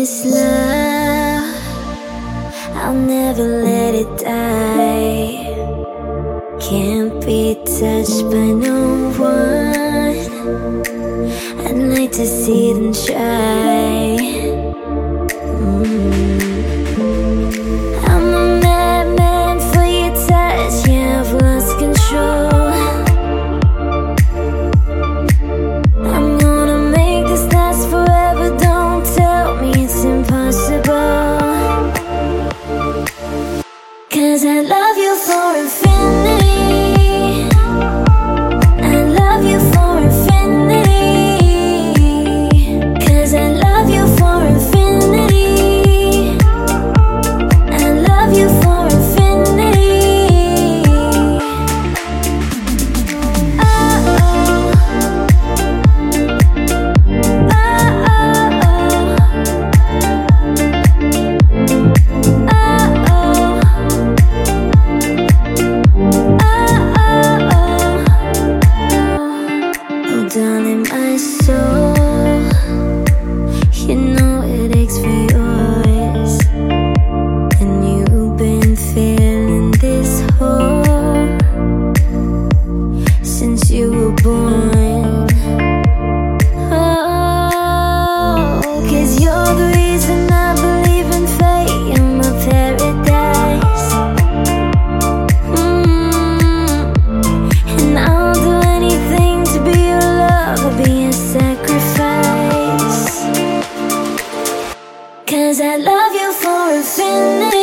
this love, I'll never let it die. Can't be touched by no one. I'd like to see them try. I'm a madman for your touch. Yeah, I've lost control. I'm gonna make this last forever. Don't tell me it's impossible, 'cause I love you for infinity. I love you for infinity. 'Cause I love you for infinity. I love you for infinity. Oh, oh. Darling, my soul, you know it aches for yours, and you've been feeling this hole since you were born. Oh, 'cause you're the reason I believe in fate. You're my paradise. And I'll do anything to be your love, or be a sacrifice. 'Cause I love you for infinity.